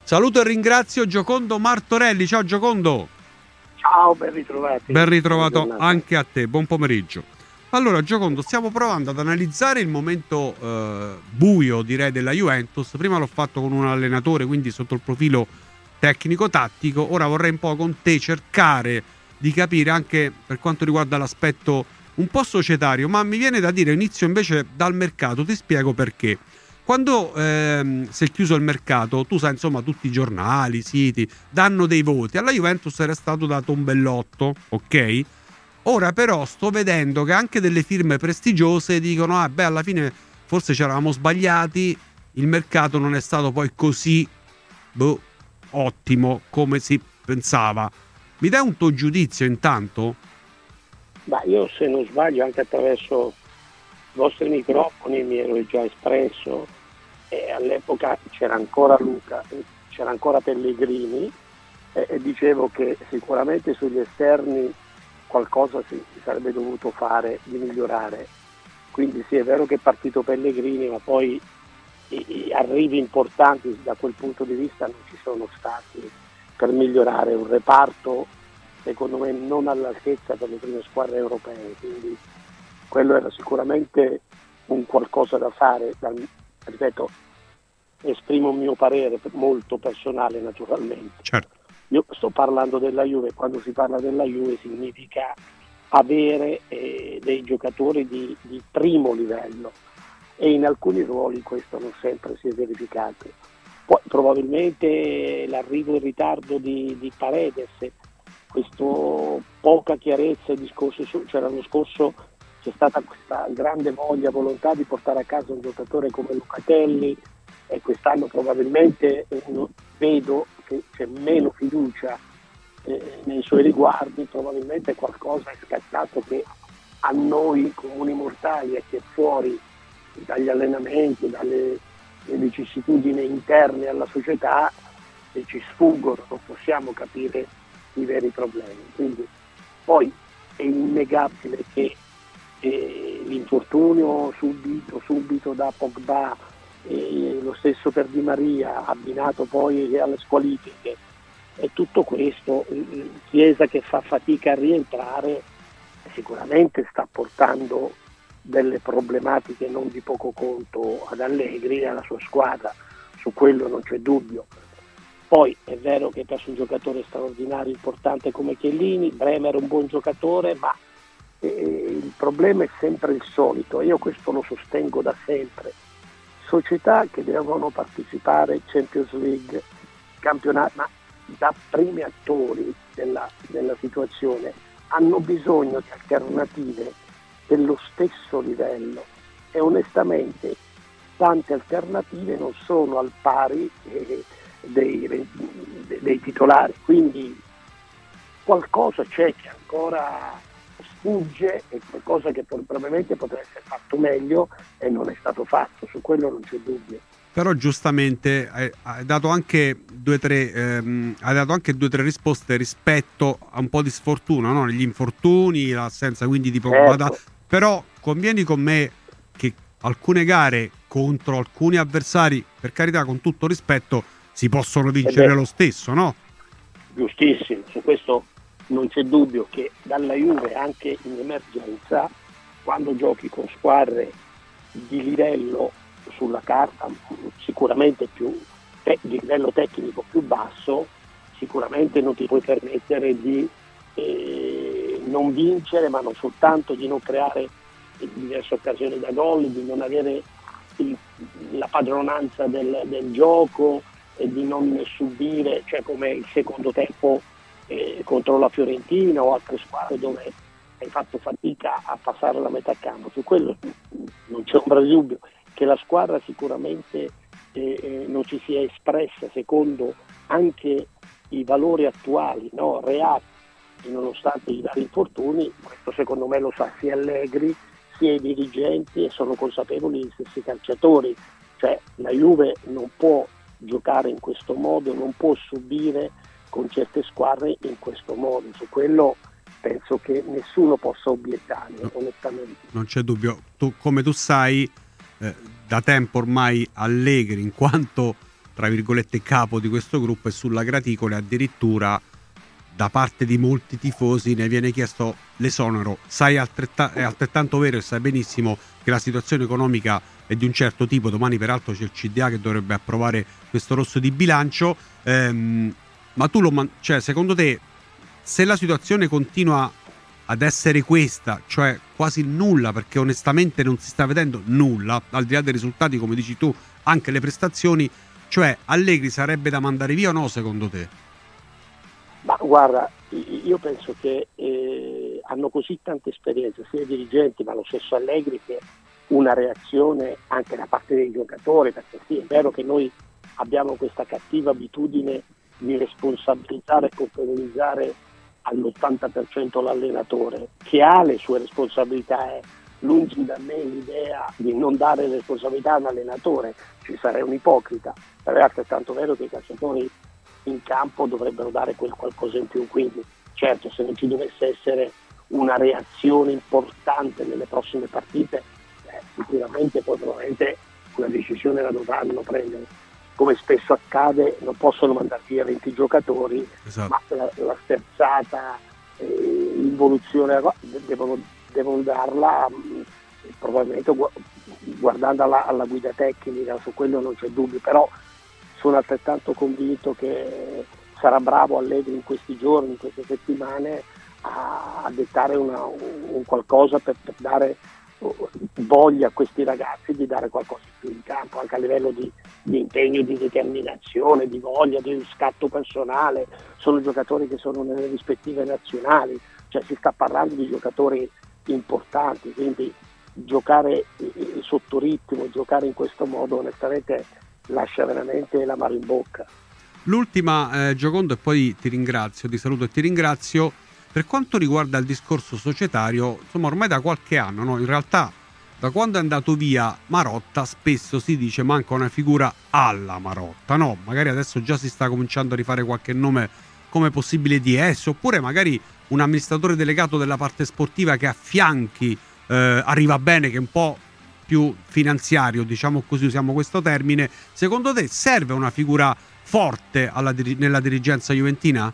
Saluto e ringrazio Giocondo Martorelli. Ciao Giocondo. Ciao, ben ritrovati. Ben ritrovato anche a te, buon pomeriggio. Allora Giocondo, stiamo provando ad analizzare il momento buio, direi, della Juventus. Prima l'ho fatto con un allenatore, quindi sotto il profilo tecnico-tattico. Ora vorrei un po' con te cercare di capire anche per quanto riguarda l'aspetto un po' societario, ma mi viene da dire, inizio invece dal mercato, ti spiego perché. Quando si è chiuso il mercato, tu sai, insomma, tutti i giornali, i siti danno dei voti. Alla Juventus era stato dato un bell'otto, ok? Ora però sto vedendo che anche delle firme prestigiose dicono alla fine forse ci eravamo sbagliati, il mercato non è stato poi così ottimo come si pensava. Mi dai un tuo giudizio intanto? Ma io, se non sbaglio, anche attraverso i vostri microfoni mi ero già espresso, e all'epoca c'era ancora Luca, c'era ancora Pellegrini, e dicevo che sicuramente sugli esterni qualcosa si sarebbe dovuto fare di migliorare. Quindi sì, è vero che è partito Pellegrini, ma poi i arrivi importanti da quel punto di vista non ci sono stati per migliorare un reparto, secondo me, non all'altezza per le prime squadre europee. Quindi quello era sicuramente un qualcosa da fare. Ripeto, esprimo un mio parere molto personale, naturalmente. Certo. Io sto parlando della Juve. Quando si parla della Juve significa avere dei giocatori di primo livello, e in alcuni ruoli questo non sempre si è verificato. Poi probabilmente l'arrivo in ritardo di Paredes, questo poca chiarezza, il discorso cioè l'anno scorso c'è stata questa grande volontà di portare a casa un giocatore come Locatelli, e quest'anno probabilmente vedo che c'è meno fiducia nei suoi riguardi. Probabilmente qualcosa è scattato che a noi comuni mortali, e che è fuori dagli allenamenti, dalle vicissitudini interne alla società, ci sfuggono, non possiamo capire i veri problemi. Quindi poi è innegabile che l'infortunio subito da Pogba, lo stesso per Di Maria, abbinato poi alle squalifiche, e tutto questo, Chiesa che fa fatica a rientrare, sicuramente sta portando delle problematiche non di poco conto ad Allegri e alla sua squadra. Su quello non c'è dubbio. Poi è vero che ha perso un giocatore straordinario, importante come Chiellini. Bremer è un buon giocatore, ma il problema è sempre il solito. Io questo lo sostengo da sempre. Società che devono partecipare Champions League, campionato, ma da primi attori della situazione, hanno bisogno di alternative dello stesso livello, e onestamente tante alternative non sono al pari dei titolari. Quindi qualcosa c'è che ancora sfugge, e qualcosa che probabilmente potrebbe essere fatto meglio e non è stato fatto. Su quello non c'è dubbio. Però giustamente hai dato anche due o tre risposte rispetto a un po' di sfortuna, no? Gli infortuni, l'assenza quindi di Pogba. Certo. Però convieni con me che alcune gare contro alcuni avversari, per carità, con tutto rispetto, si possono vincere lo stesso, no? Giustissimo, su questo non c'è dubbio che dalla Juve, anche in emergenza, quando giochi con squadre di livello sulla carta sicuramente più di livello tecnico più basso, sicuramente non ti puoi permettere di non vincere, ma non soltanto di non creare diverse occasioni da gol, di non avere la padronanza del gioco, e di non subire, cioè come il secondo tempo contro la Fiorentina o altre squadre dove hai fatto fatica a passare la metà campo. Su quello non c'è ombra di dubbio che la squadra sicuramente non ci sia espressa secondo anche i valori attuali, no? Reali, nonostante i vari infortuni. Questo secondo me lo sa sia Allegri sia i dirigenti, e sono consapevoli gli stessi calciatori. Cioè la Juve non può giocare in questo modo, non può subire con certe squadre in questo modo. Su quello penso che nessuno possa obiettare, onestamente. Non c'è dubbio. Come tu sai, da tempo ormai Allegri, in quanto tra virgolette capo di questo gruppo, e sulla graticola addirittura da parte di molti tifosi ne viene chiesto l'esonero. È altrettanto vero e sai benissimo che la situazione economica è di un certo tipo. Domani peraltro c'è il CDA che dovrebbe approvare questo rosso di bilancio, ma tu secondo te, se la situazione continua ad essere questa, cioè quasi il nulla, perché onestamente non si sta vedendo nulla, al di là dei risultati, come dici tu, anche le prestazioni, cioè Allegri sarebbe da mandare via o no, secondo te? Ma guarda, io penso che hanno così tanta esperienza sia i dirigenti ma lo stesso Allegri, che una reazione anche da parte dei giocatori, perché sì, è vero che noi abbiamo questa cattiva abitudine di responsabilizzare e colpevolizzare all'80% l'allenatore, che ha le sue responsabilità. Lungi da me l'idea di non dare responsabilità a un allenatore, ci sarei un ipocrita, però è altrettanto vero che i calciatori in campo dovrebbero dare quel qualcosa in più. Quindi certo, se non ci dovesse essere una reazione importante nelle prossime partite, sicuramente poi probabilmente una decisione la dovranno prendere. Come spesso accade, non possono mandare via 20 giocatori, Esatto. ma la sterzata, l'involuzione devono darla probabilmente guardando alla guida tecnica, su quello non c'è dubbio, però sono altrettanto convinto che sarà bravo Allegri in questi giorni, in queste settimane, a dettare un qualcosa per dare voglia a questi ragazzi di dare qualcosa in più in campo, anche a livello di impegno, di determinazione, di voglia, di scatto personale. Sono giocatori che sono nelle rispettive nazionali, cioè si sta parlando di giocatori importanti, quindi giocare sotto ritmo, giocare in questo modo onestamente lascia veramente l'amaro in bocca. L'ultima, Giocondo, e poi ti saluto e ti ringrazio. Per quanto riguarda il discorso societario, insomma, ormai da qualche anno, no? In realtà, da quando è andato via Marotta, spesso si dice manca una figura alla Marotta, no? Magari adesso già si sta cominciando a rifare qualche nome come possibile DS, oppure magari un amministratore delegato della parte sportiva che affianchi Arriva Bene, che è un po' più finanziario, diciamo così, usiamo questo termine. Secondo te serve una figura forte nella dirigenza juventina?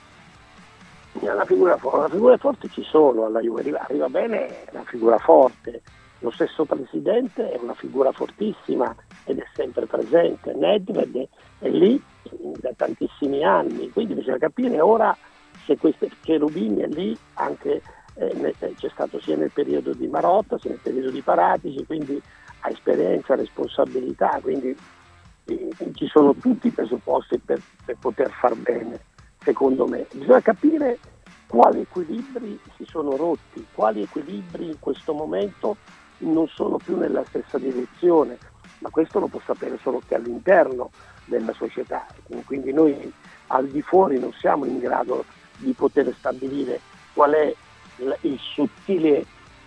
Una figura forte ci sono alla Juve, Arriva Bene è una figura forte, lo stesso presidente è una figura fortissima ed è sempre presente, Nedved è lì da tantissimi anni, quindi bisogna capire ora se Cherubini è lì anche, c'è stato sia nel periodo di Marotta sia nel periodo di Paratici, quindi ha esperienza, responsabilità, quindi ci sono tutti i presupposti per poter far bene. Secondo me bisogna capire quali equilibri si sono rotti, quali equilibri in questo momento non sono più nella stessa direzione, ma questo lo può sapere solo che all'interno della società, quindi noi al di fuori non siamo in grado di poter stabilire qual è il sottile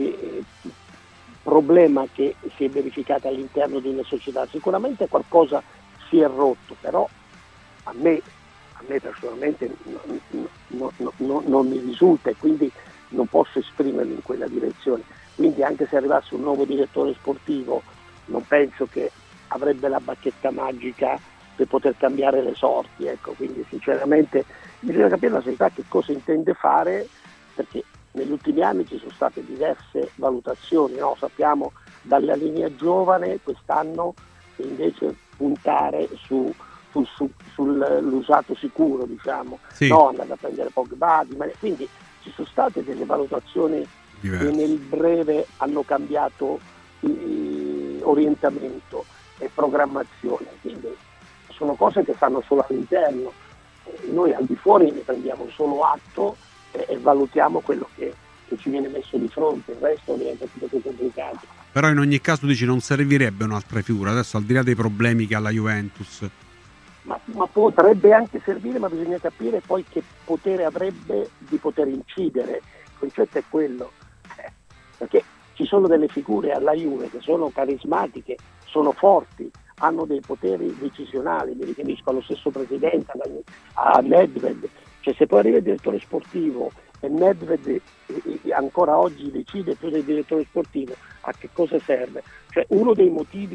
problema che si è verificato all'interno di una società. Sicuramente qualcosa si è rotto, però a me personalmente non mi risulta, e quindi non posso esprimermi in quella direzione. Quindi anche se arrivasse un nuovo direttore sportivo non penso che avrebbe la bacchetta magica per poter cambiare le sorti, ecco. Quindi sinceramente bisogna capire la società che cosa intende fare, perché negli ultimi anni ci sono state diverse valutazioni, no? Sappiamo dalla linea giovane quest'anno invece puntare sull'usato sicuro, diciamo, Sì. No, andare a prendere Pogba, quindi ci sono state delle valutazioni Diverse. che nel breve hanno cambiato orientamento e programmazione, quindi sono cose che stanno solo all'interno, noi al di fuori ne prendiamo solo atto e valutiamo quello che ci viene messo di fronte, il resto diventa tutto più complicato. Però in ogni caso dici non servirebbe un'altra figura, adesso al di là dei problemi che ha la Juventus. Ma potrebbe anche servire, ma bisogna capire poi che potere avrebbe di poter incidere. Il concetto è quello, perché ci sono delle figure alla Juve che sono carismatiche, sono forti, hanno dei poteri decisionali, mi riferisco allo stesso presidente, a Nedved. Cioè, se poi arriva il direttore sportivo e Nedved ancora oggi decide più del direttore sportivo, a che cosa serve? Cioè, uno dei motivi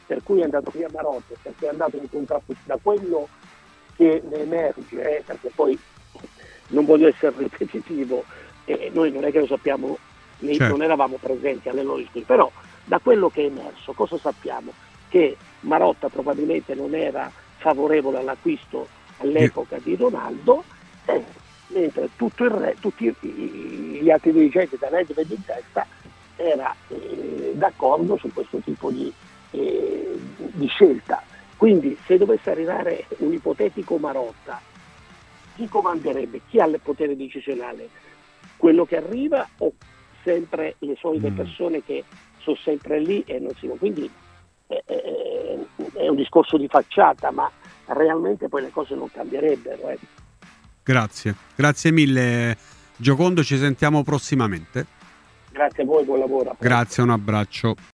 per cui è andato via Marotta, perché è andato in contrapposizione da quello che ne emerge, perché poi non voglio essere ripetitivo, noi non è che lo sappiamo, Certo. non eravamo presenti alle loro discussioni, però da quello che è emerso cosa sappiamo? Che Marotta probabilmente non era favorevole all'acquisto all'epoca di Ronaldo, mentre tutti gli altri dirigenti da Nedved in testa era d'accordo su questo tipo di scelta. Quindi se dovesse arrivare un ipotetico Marotta, chi comanderebbe? Chi ha il potere decisionale? Quello che arriva o sempre le solite persone che sono sempre lì e non si... Quindi è un discorso di facciata, ma realmente poi le cose non cambierebbero. Grazie mille Giocondo, ci sentiamo prossimamente. Grazie a voi, buon lavoro. Grazie, un abbraccio.